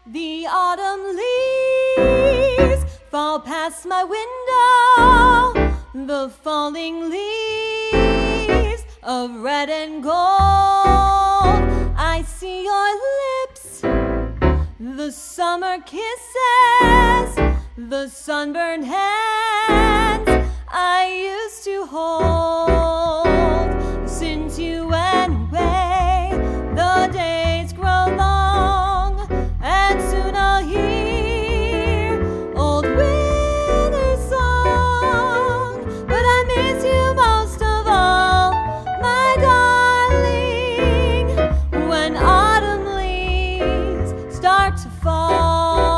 The autumn leaves fall past my window, the falling leaves of red and gold. I see your lips, the summer kisses, the sunburned hands I used to hold. Since you went away, the days grow long, and soon I'll hear old winter song. But I miss you most of all, my darling, when autumn leaves start to fall.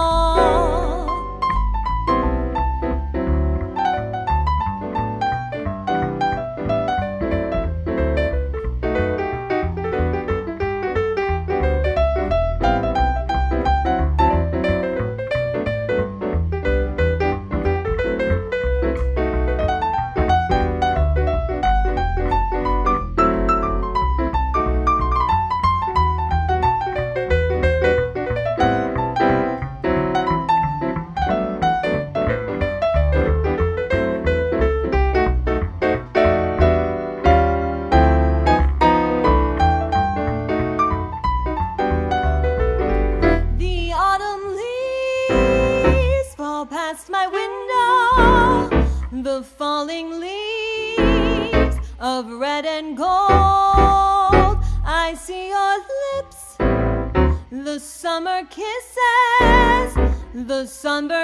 Past my window, the falling leaves of red and gold. I see your lips, the summer kisses, the sunburned